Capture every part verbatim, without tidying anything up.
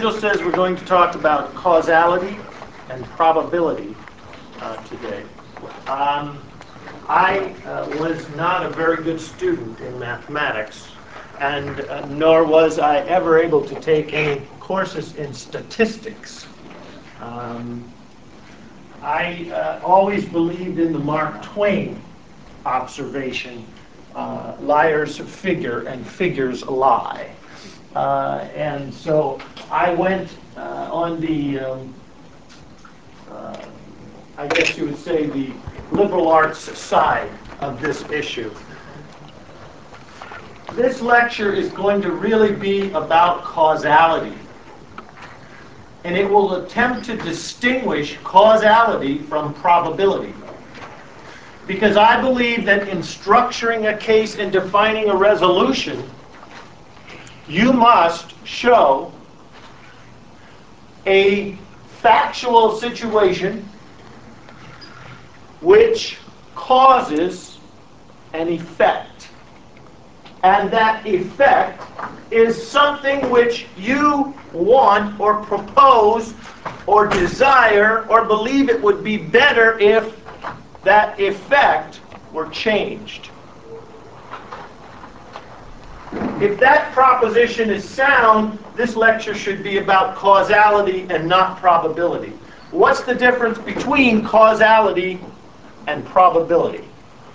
schedule says we're going to talk about causality and probability uh, today. Um, I uh, was not a very good student in mathematics, and uh, nor was I ever able to take any courses in statistics. Um, I uh, always believed in the Mark Twain observation, uh, liars figure and figures lie. Uh, and so I went uh, on the, um, uh, I guess you would say, the liberal arts side of this issue. This lecture is going to really be about causality. And it will attempt to distinguish causality from probability. Because I believe that in structuring a case and defining a resolution, you must show a factual situation which causes an effect. And that effect is something which you want or propose or desire or believe it would be better if that effect were changed. If that proposition is sound, this lecture should be about causality and not probability. What's the difference between causality and probability?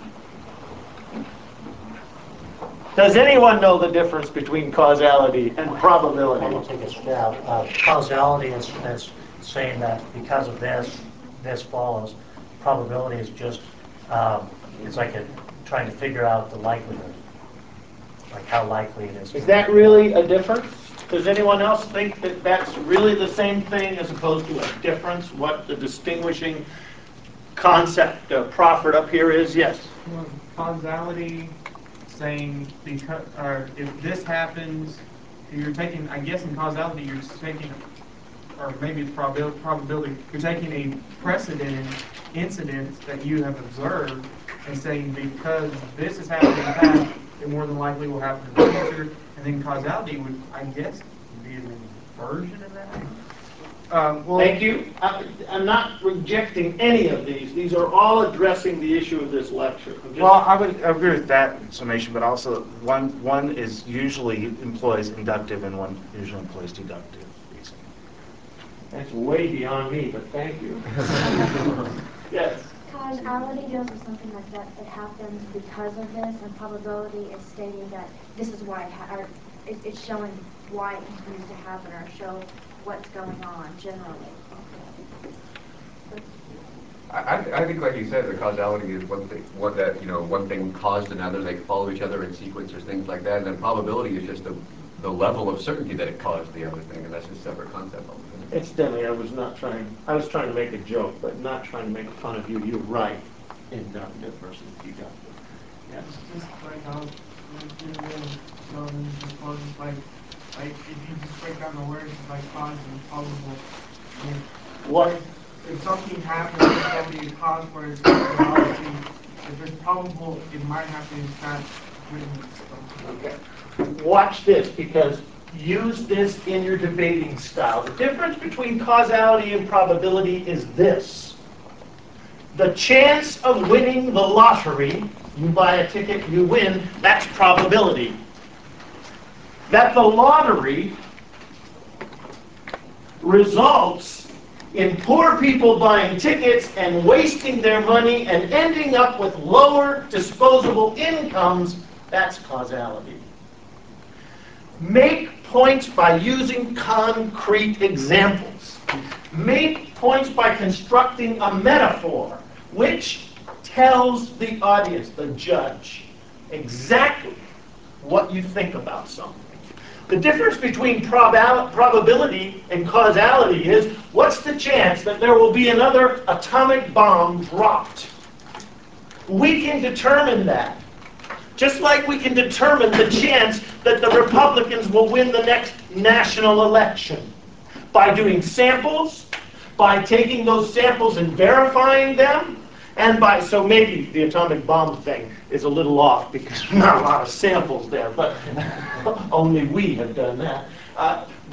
Does anyone know the difference between causality and probability? I will take a stab. Uh, causality is, is saying that because of this, this follows. Probability is just, um, it's like a, trying to figure out the likelihood, like how likely it is. Is that really a difference? Does anyone else think that that's really the same thing as opposed to a difference? What the distinguishing concept uh, proffered up here is? Yes? Well, causality, saying because, or if this happens, you're taking, I guess in causality, you're taking, or maybe it's probabil probability, you're taking a precedent incident that you have observed and saying because this has happened in the past, it more than likely will happen in the future. And then causality would, I guess, be an inversion of that. Um, well, Thank you. I, I'm not rejecting any of these. These are all addressing the issue of this lecture. Well, I would agree with that summation, but also one one is usually employs inductive and one usually employs deductive reasoning. That's way beyond me, but thank you. Yes. Causality deals with something like that. It happens because of this, and probability is stating that this is why it ha or it, it's showing why it continues to happen, or show what's going on generally. I, I think, like you said, the causality is one thing, one that you know, one thing caused another. They follow each other in sequence or things like that. And then probability is just the the level of certainty that it caused the other thing, and that's just a separate concept altogether. Incidentally, I was not trying. I was trying to make a joke, but not trying to make fun of you. You're right. Inductive versus deductive. Yes. It's just like how like like if you just break down the words like cause and probable. I mean, What? If something happens, there's probably a cause for it. Obviously, if it's probable, it might happen in that witness. Okay. Watch this, because use this in your debating style. The difference between causality and probability is this. The chance of winning the lottery, you buy a ticket, you win, that's probability. That the lottery results in poor people buying tickets and wasting their money and ending up with lower disposable incomes, that's causality. Make points by using concrete examples. Make points by constructing a metaphor which tells the audience, the judge, exactly what you think about something. The difference between prob probability and causality is, what's the chance that there will be another atomic bomb dropped? We can determine that. Just like we can determine the chance that the Republicans will win the next national election. By doing samples, by taking those samples and verifying them, and by, so maybe the atomic bomb thing is a little off because there's not a lot of samples there, but only we have done that. Uh, but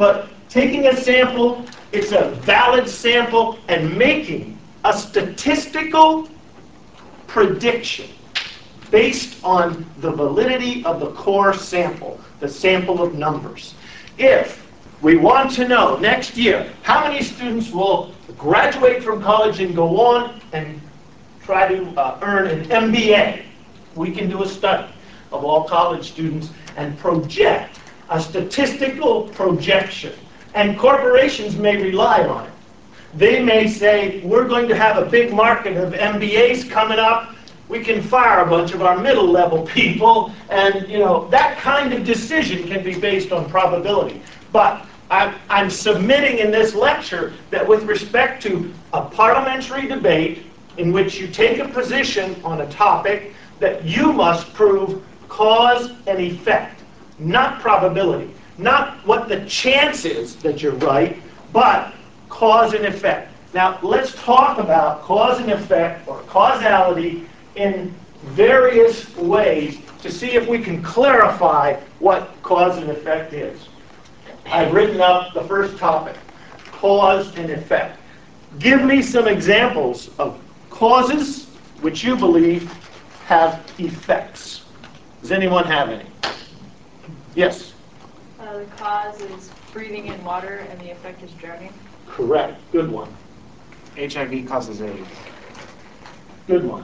taking a sample, it's a valid sample, and making a statistical prediction based on the validity of the core sample, the sample of numbers. If we want to know next year how many students will graduate from college and go on and try to uh, earn an M B A, we can do a study of all college students and project a statistical projection. And corporations may rely on it. They may say, we're going to have a big market of M B As coming up. We can fire a bunch of our middle level people, and you know that kind of decision can be based on probability. But I'm, I'm submitting in this lecture that with respect to a parliamentary debate in which you take a position on a topic, that you must prove cause and effect, not probability, not what the chance is that you're right, but cause and effect. Now let's talk about cause and effect, or causality, in various ways to see if we can clarify what cause and effect is. I've written up the first topic, cause and effect. Give me some examples of causes which you believe have effects. Does anyone have any? Yes? Uh, the cause is breathing in water and the effect is drowning. Correct. Good one. H I V causes AIDS. Good one.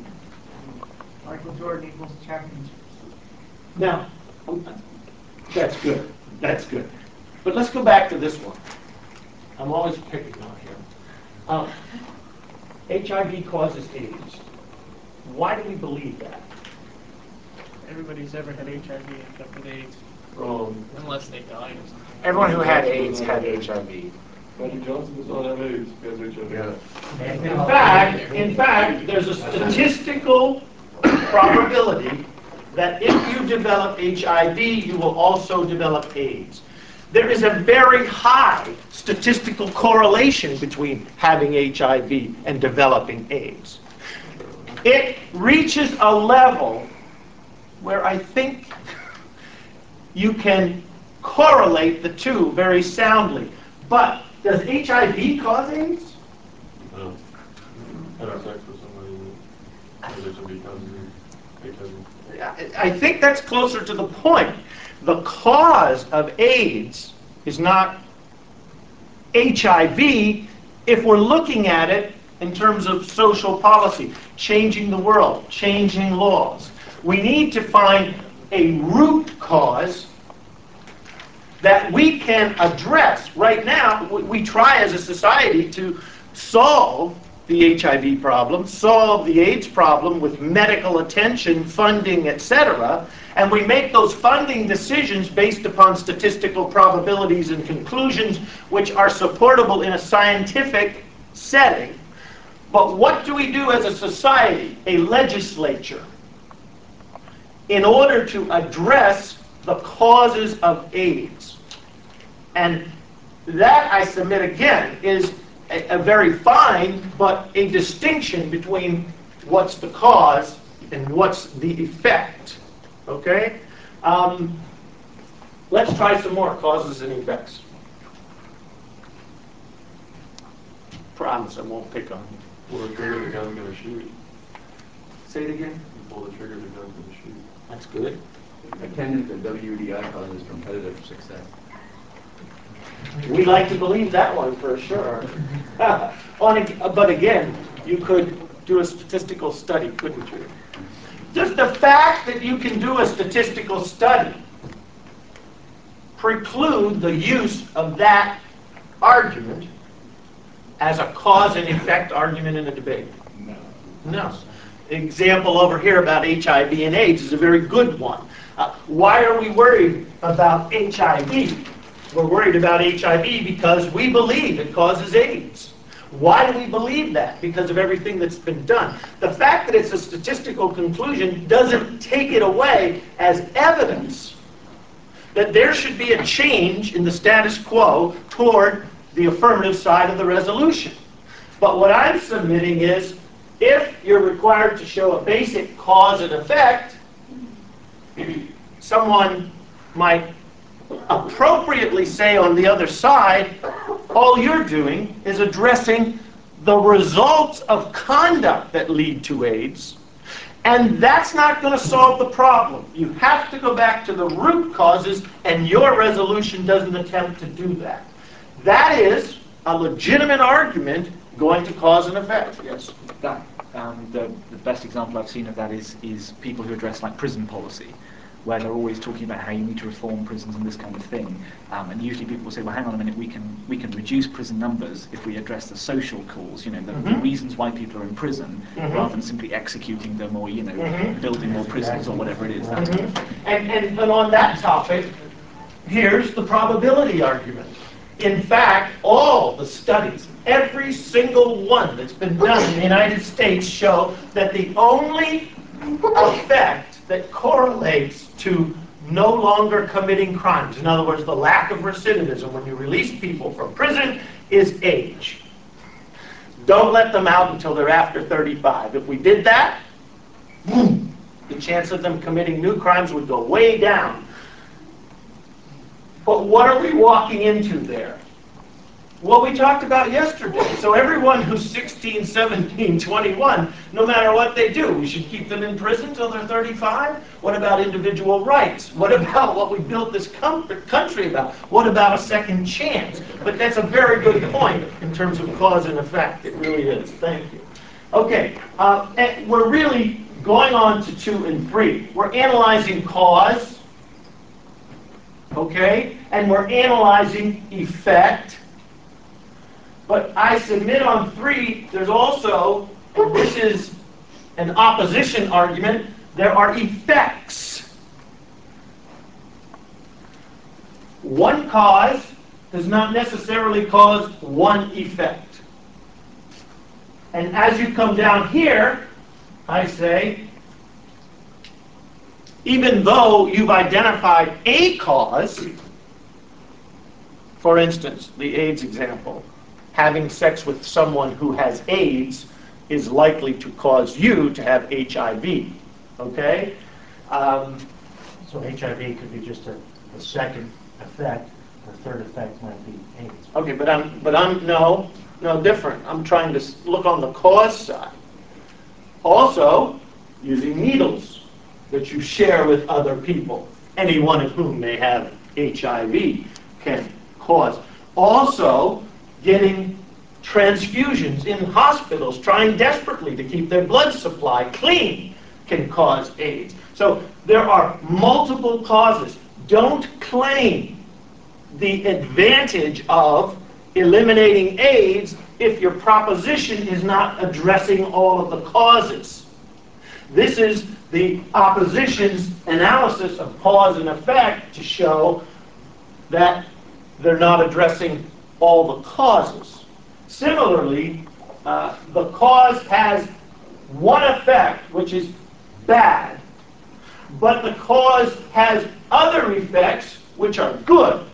Michael Jordan equals championships. Now, that's good. That's good. But let's go back to this one. I'm always picking on here. Um, H I V causes AIDS. Why do we believe that? Everybody's ever had H I V except with AIDS, Um, unless they died or something. Everyone who had AIDS had H I V. Magic Johnson does not have AIDS. He has H I V. Yeah. In fact, in fact, there's a statistical probability that if you develop H I V, you will also develop AIDS. There is a very high statistical correlation between having H I V and developing AIDS. It reaches a level where I think you can correlate the two very soundly. But does H I V cause AIDS? No. Having sex with somebody that has H I V causes H I V. I think that's closer to the point. The cause of AIDS is not H I V if we're looking at it in terms of social policy, changing the world, changing laws. We need to find a root cause that we can address. Right now, we try as a society to solve the H I V problem, solve the AIDS problem with medical attention, funding, et cetera, and we make those funding decisions based upon statistical probabilities and conclusions which are supportable in a scientific setting. But what do we do as a society, a legislature, in order to address the causes of AIDS? And that, I submit again, is a, a very fine, but a distinction between what's the cause and what's the effect. Okay? Um, let's try some more causes and effects. Promise I won't pick on you. Pull the trigger, the gun's gonna shoot. Say it again. You pull the trigger, the gun's gonna shoot. That's good. Attendance at W D I causes competitive success. We like to believe that one for sure. On a, but again, you could do a statistical study, couldn't you? Does the fact that you can do a statistical study preclude the use of that argument as a cause and effect argument in a debate? No. No. Example over here about H I V and AIDS is a very good one. Uh, why are we worried about H I V? We're worried about H I V because we believe it causes AIDS. Why do we believe that? Because of everything that's been done. The fact that it's a statistical conclusion doesn't take it away as evidence that there should be a change in the status quo toward the affirmative side of the resolution. But what I'm submitting is, if you're required to show a basic cause and effect, someone might appropriately say on the other side, all you're doing is addressing the results of conduct that lead to AIDS, and that's not going to solve the problem. You have to go back to the root causes, and your resolution doesn't attempt to do that. That is a legitimate argument going to cause and effect. Yes? That, um, the, the best example I've seen of that is, is people who address like prison policy, where they're always talking about how you need to reform prisons and this kind of thing. Um, and usually people will say, well, hang on a minute, we can we can reduce prison numbers if we address the social cause, you know, the, Mm-hmm. the reasons why people are in prison, Mm-hmm. rather than simply executing them or, you know, Mm-hmm. building more prisons or whatever it is. That kind of thing. And, and, and on that topic, here's the probability argument. In fact, all the studies, every single one that's been done in the United States show that the only effect that correlates to no longer committing crimes, in other words, the lack of recidivism when you release people from prison, is age. Don't let them out until they're after thirty-five. If we did that, boom, the chance of them committing new crimes would go way down. But what are we walking into there? What we talked about yesterday. So everyone who's sixteen, seventeen, twenty-one, no matter what they do, we should keep them in prison until they're thirty-five? What about individual rights? What about what we built this com- country about? What about a second chance? But that's a very good point in terms of cause and effect. It really is. Thank you. Okay, uh, and we're really going on to two and three. We're analyzing cause, okay, and we're analyzing effect. But I submit on three, there's also, and this is an opposition argument, there are effects. One cause does not necessarily cause one effect. And as you come down here, I say, even though you've identified a cause, for instance, the AIDS example, having sex with someone who has AIDS is likely to cause you to have H I V, okay? Um, So H I V could be just a, a second effect, the third effect might be AIDS. okay, but I'm, but I'm, no, no, different. I'm trying to s- look on the cause side. Also, using needles that you share with other people, any one of whom may have H I V can cause. Also, getting transfusions in hospitals, trying desperately to keep their blood supply clean, can cause AIDS. So there are multiple causes. Don't claim the advantage of eliminating AIDS if your proposition is not addressing all of the causes. This is the opposition's analysis of cause and effect to show that they're not addressing all the causes. Similarly, uh, the cause has one effect, which is bad, but the cause has other effects, which are good.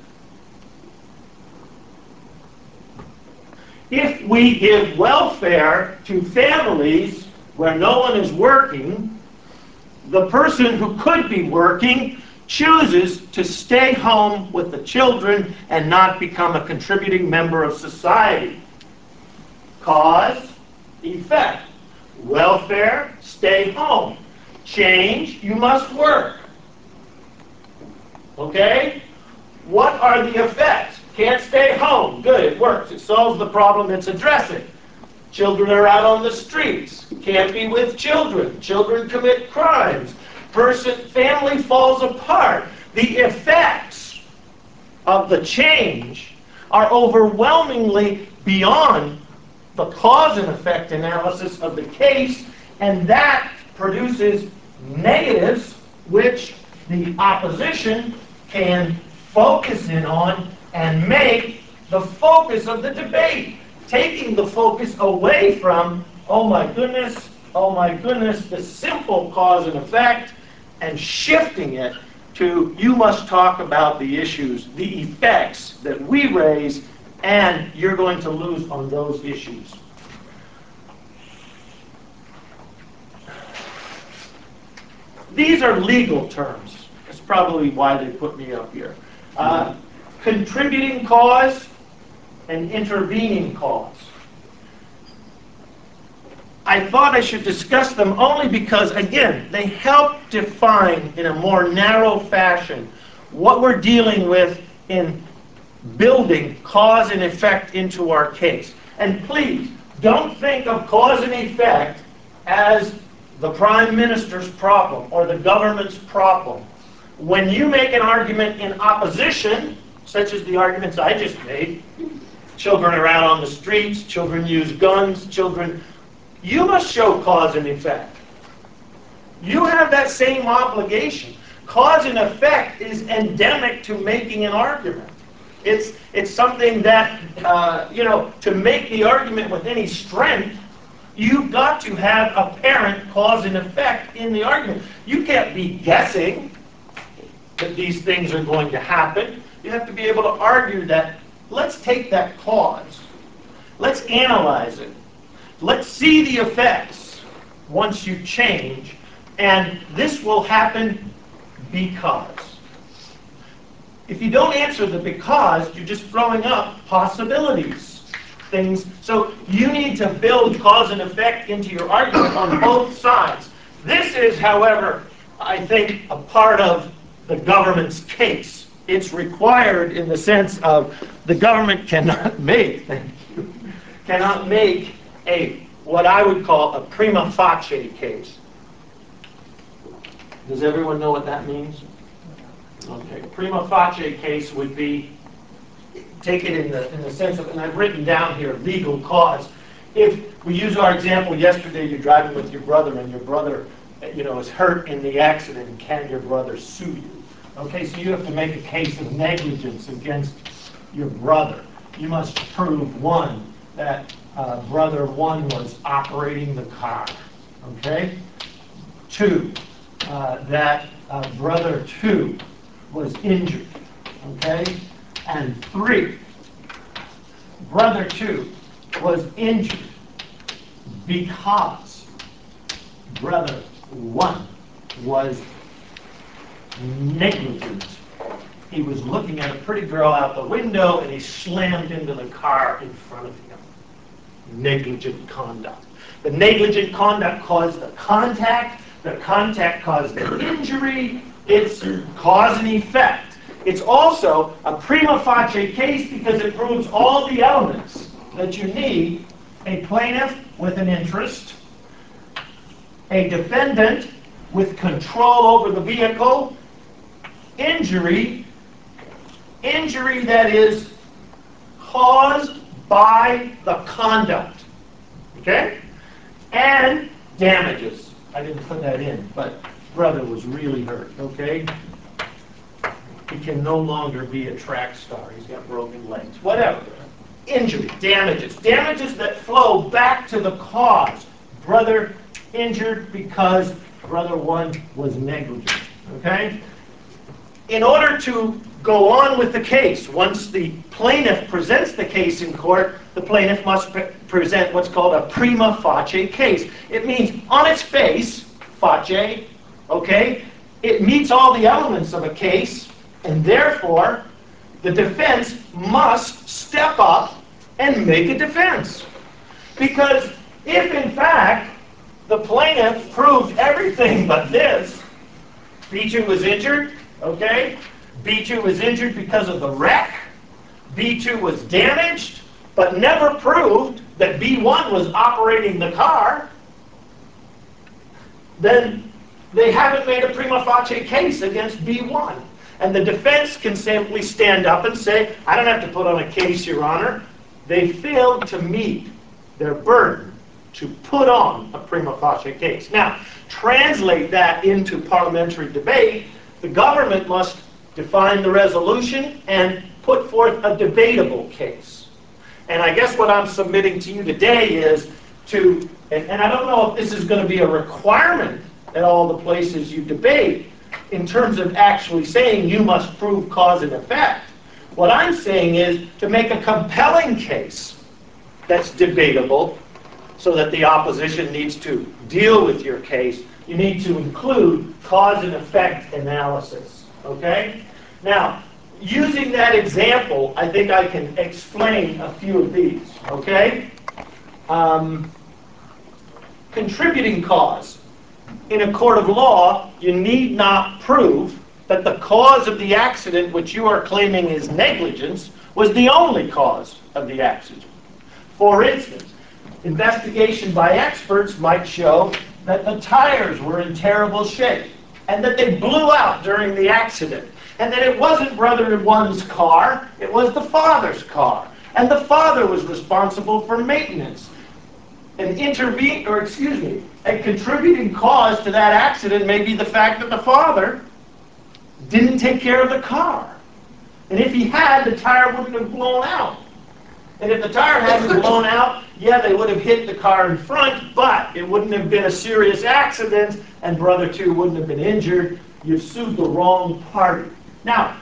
If we give welfare to families where no one is working, the person who could be working chooses to stay home with the children and not become a contributing member of society. Cause, effect. Welfare, stay home. Change, you must work. Okay? What are the effects? Can't stay home. Good, it works. It solves the problem it's addressing. Children are out on the streets. Can't be with children. Children commit crimes. Person, family falls apart. The effects of the change are overwhelmingly beyond the cause and effect analysis of the case, and that produces negatives which the opposition can focus in on and make the focus of the debate, taking the focus away from, oh my goodness, oh my goodness, the simple cause and effect, and shifting it to, you must talk about the issues, the effects that we raise, and you're going to lose on those issues. These are legal terms. That's probably why they put me up here. Uh, contributing cause and intervening cause. I thought I should discuss them only because, again, they help define in a more narrow fashion what we're dealing with in building cause and effect into our case. And please, don't think of cause and effect as the Prime Minister's problem or the government's problem. When you make an argument in opposition, such as the arguments I just made, children are out on the streets, children use guns, children, you must show cause and effect. You have that same obligation. Cause and effect is endemic to making an argument. It's, it's something that, uh, you know, to make the argument with any strength, you've got to have apparent cause and effect in the argument. You can't be guessing that these things are going to happen. You have to be able to argue that, let's take that cause, let's analyze it, let's see the effects once you change, and this will happen because. If you don't answer the because, you're just throwing up possibilities, things. So you need to build cause and effect into your argument on both sides. This is, however, I think, a part of the government's case. It's required in the sense of the government cannot make, thank you, cannot make a, what I would call a prima facie case. Does everyone know what that means? Okay, prima facie case would be, take it in the, in the sense of, and I've written down here, legal cause. If we use our example yesterday, you're driving with your brother and your brother, you know, is hurt in the accident, and can your brother sue you? Okay, so you have to make a case of negligence against your brother. You must prove, one, that uh, brother one was operating the car, okay? Two, uh, that uh, brother two was injured, okay? And three, brother two was injured because brother one was negligent. He was looking at a pretty girl out the window and he slammed into the car in front of him. Negligent conduct. The negligent conduct caused the contact. The contact caused the injury. It's cause and effect. It's also a prima facie case because it proves all the elements that you need: a plaintiff with an interest, a defendant with control over the vehicle, injury, injury that is caused by the conduct, okay? And damages. I didn't put that in, but brother was really hurt, okay? He can no longer be a track star. He's got broken legs, whatever. Injury, damages, damages that flow back to the cause. Brother injured because brother one was negligent, okay? In order to go on with the case, once the plaintiff presents the case in court, the plaintiff must pre present what's called a prima facie case. It means on its face, facie, okay, it meets all the elements of a case, and therefore the defense must step up and make a defense. Because if in fact the plaintiff proved everything but this, B two was injured, okay? B two was injured because of the wreck. B two was damaged, but never proved that B one was operating the car. Then they haven't made a prima facie case against B one. And the defense can simply stand up and say, I don't have to put on a case, Your Honor. They failed to meet their burden to put on a prima facie case. Now, translate that into parliamentary debate. The government must define the resolution and put forth a debatable case. And I guess what I'm submitting to you today is to, and, and I don't know if this is going to be a requirement at all the places you debate, in terms of actually saying you must prove cause and effect. What I'm saying is to make a compelling case that's debatable, so that the opposition needs to deal with your case, you need to include cause and effect analysis, okay? Now, using that example, I think I can explain a few of these, okay? Um, contributing cause. In a court of law, you need not prove that the cause of the accident which you are claiming is negligence was the only cause of the accident. For instance, investigation by experts might show that the tires were in terrible shape and that they blew out during the accident, and that it wasn't brother one's car, it was the father's car, and the father was responsible for maintenance. An intervene, or excuse me, a contributing cause to that accident may be the fact that the father didn't take care of the car. And if he had, the tire wouldn't have blown out. And if the tire hadn't blown out, yeah, they would have hit the car in front, but it wouldn't have been a serious accident, and brother two wouldn't have been injured. You've sued the wrong party. Now,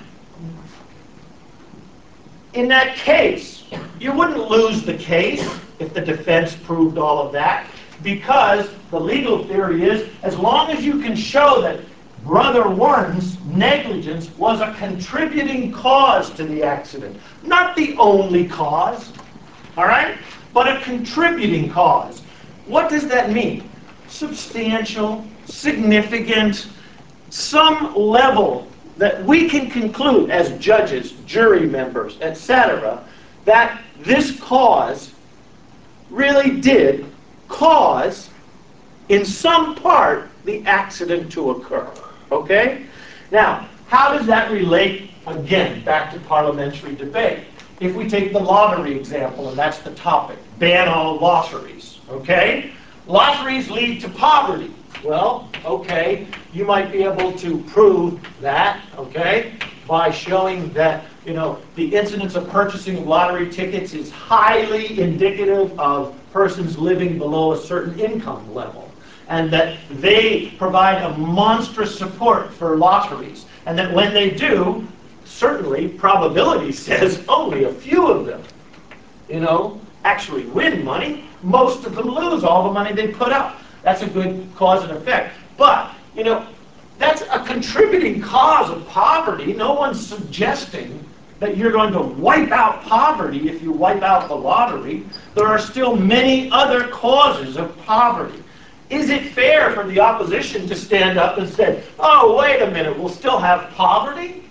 in that case, you wouldn't lose the case if the defense proved all of that, because the legal theory is, as long as you can show that brother one's negligence was a contributing cause to the accident, not the only cause, all right, but a contributing cause. What does that mean? Substantial, significant, some level that we can conclude as judges, jury members, et cetera, that this cause really did cause, in some part, the accident to occur. Okay? Now, how does that relate, again, back to parliamentary debate? If we take the lottery example, and that's the topic, ban all lotteries, okay? Lotteries lead to poverty. Well, okay, you might be able to prove that, okay, by showing that, you know, the incidence of purchasing lottery tickets is highly indicative of persons living below a certain income level, and that they provide a monstrous support for lotteries, and that when they do, certainly probability says only a few of them, you know, actually win money. Most of them lose all the money they put up. That's a good cause and effect. But, you know, that's a contributing cause of poverty. No one's suggesting that you're going to wipe out poverty if you wipe out the lottery. There are still many other causes of poverty. Is it fair for the opposition to stand up and say, oh, wait a minute, we'll still have poverty?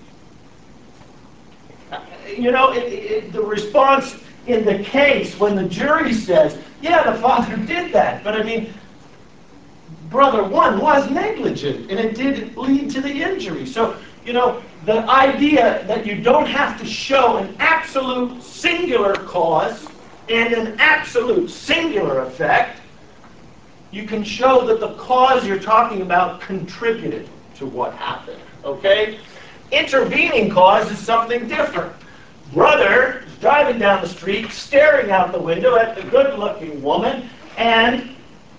You know, it, it, the response in the case when the jury says, yeah, the father did that, but I mean, brother one was negligent, and it did lead to the injury. So, you know, the idea that you don't have to show an absolute singular cause and an absolute singular effect, you can show that the cause you're talking about contributed to what happened, okay? Intervening cause is something different. Brother is driving down the street, staring out the window at the good-looking woman, and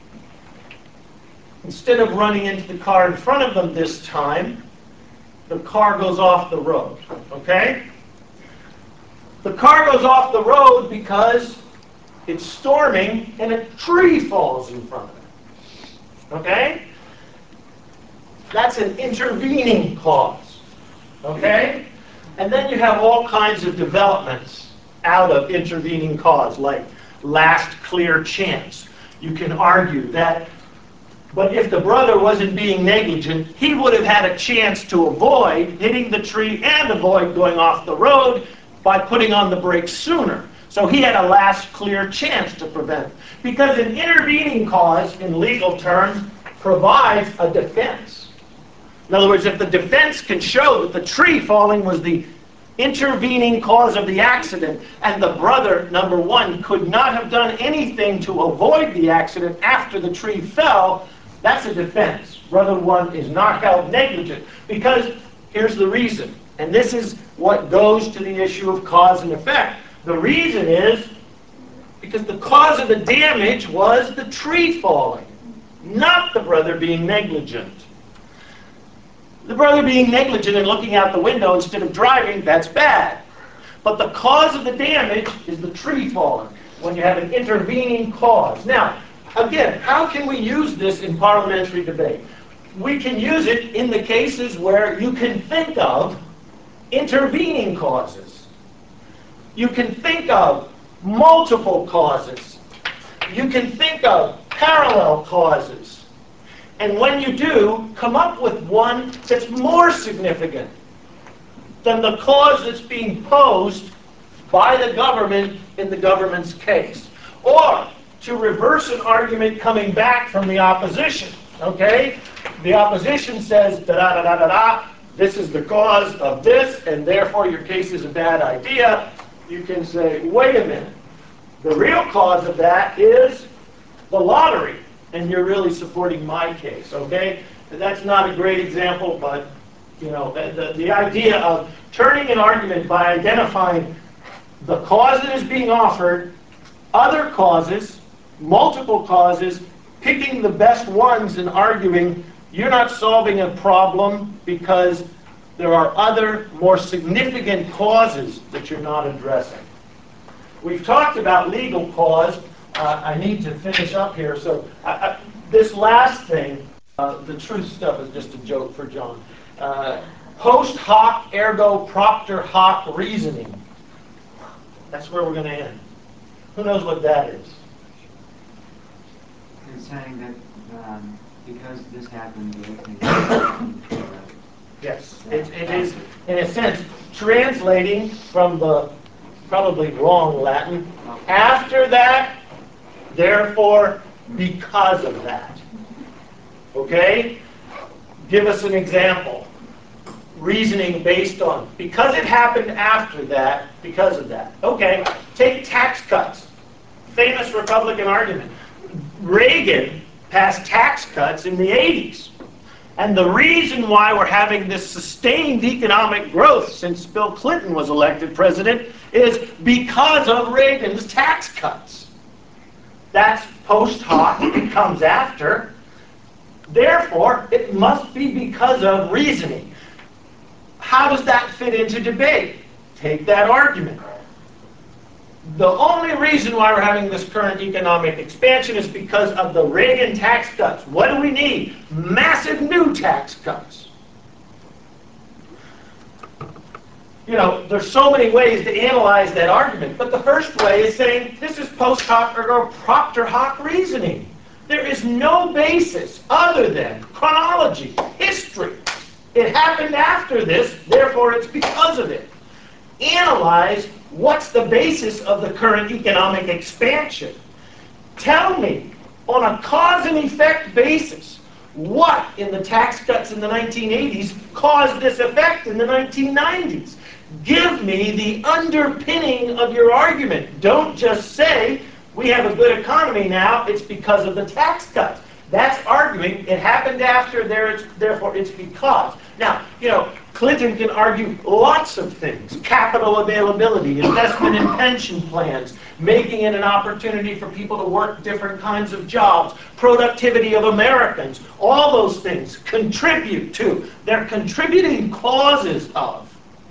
instead of running into the car in front of them this time, the car goes off the road, okay? The car goes off the road because it's storming and a tree falls in front of it, okay? That's an intervening cause, okay? And then you have all kinds of developments out of intervening cause, like last clear chance. You can argue that, but if the brother wasn't being negligent, he would have had a chance to avoid hitting the tree and avoid going off the road by putting on the brakes sooner. So he had a last clear chance to prevent. Because an intervening cause, in legal terms, provides a defense. In other words, if the defense can show that the tree falling was the intervening cause of the accident, and the brother, number one, could not have done anything to avoid the accident after the tree fell, that's a defense. Brother one is not held negligent. Because here's the reason, and this is what goes to the issue of cause and effect. The reason is because the cause of the damage was the tree falling, not the brother being negligent. The brother being negligent and looking out the window instead of driving, that's bad. But the cause of the damage is the tree falling, when you have an intervening cause. Now, again, how can we use this in parliamentary debate? We can use it in the cases where you can think of intervening causes. You can think of multiple causes. You can think of parallel causes. And when you do, come up with one that's more significant than the cause that's being posed by the government in the government's case. Or, to reverse an argument coming back from the opposition, okay? The opposition says, da-da-da-da-da-da, this is the cause of this, and therefore your case is a bad idea. You can say, wait a minute. The real cause of that is the lottery, and you're really supporting my case, okay? That's not a great example, but, you know, the, the idea of turning an argument by identifying the cause that is being offered, other causes, multiple causes, picking the best ones and arguing you're not solving a problem because there are other more significant causes that you're not addressing. We've talked about legal cause. Uh, I need to finish up here. So I, I, this last thing, uh, the truth stuff is just a joke for John. Uh, post hoc ergo propter hoc reasoning. That's where we're going to end. Who knows what that is? It's saying that um, because this happened, the other thing happened. Yes, it, it is, in a sense, translating from the probably wrong Latin. After that, therefore, because of that. Okay? Give us an example. Reasoning based on, because it happened after that, because of that. Okay, take tax cuts. Famous Republican argument. Reagan passed tax cuts in the eighties. And the reason why we're having this sustained economic growth since Bill Clinton was elected president is because of Reagan's tax cuts. That's post hoc, it comes after. Therefore, it must be because of reasoning. How does that fit into debate? Take that argument. The only reason why we're having this current economic expansion is because of the Reagan tax cuts. What do we need? Massive new tax cuts. You know, there's so many ways to analyze that argument, but the first way is saying this is post hoc or propter hoc reasoning. There is no basis other than chronology, history. It happened after this, therefore it's because of it. Analyze what's the basis of the current economic expansion. Tell me, on a cause and effect basis, what in the tax cuts in the nineteen eighties caused this effect in the nineteen nineties. Give me the underpinning of your argument. Don't just say, we have a good economy now, it's because of the tax cuts. That's arguing it happened after, there it's, therefore it's because. Now, you know, Clinton can argue lots of things. Capital availability, investment in pension plans, making it an opportunity for people to work different kinds of jobs, productivity of Americans, all those things contribute to, they're contributing causes of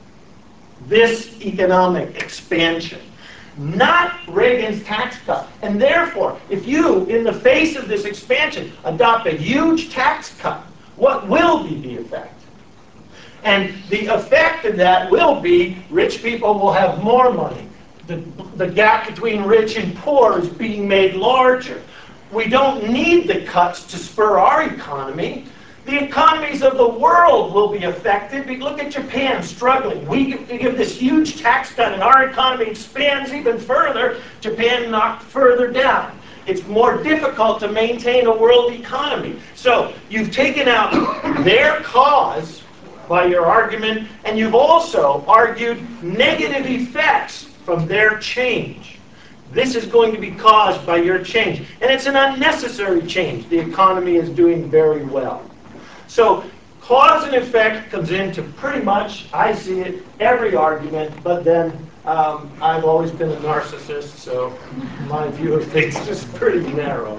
this economic expansion. Not Reagan's tax cut. And therefore, if you, in the face of this expansion, adopt a huge tax cut, what will be the effect? And the effect of that will be rich people will have more money. The, the gap between rich and poor is being made larger. We don't need the cuts to spur our economy. The economies of the world will be affected. Look at Japan struggling. We give this huge tax cut and our economy expands even further. Japan knocked further down. It's more difficult to maintain a world economy. So you've taken out their cause by your argument, and you've also argued negative effects from their change. This is going to be caused by your change. And it's an unnecessary change. The economy is doing very well. So cause and effect comes into pretty much, I see it, every argument, but then um, I've always been a narcissist, so my view of things is pretty narrow.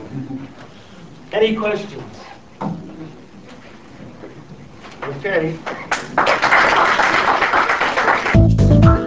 Any questions? Okay.